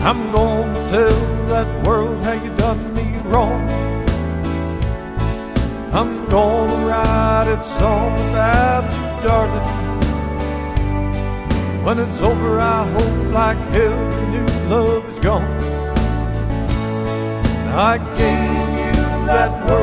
I'm gonna tell that world how you done me wrong. I'm gonna write a song about you, darling. When it's over, I hope like hell your new love is gone. I gave you that word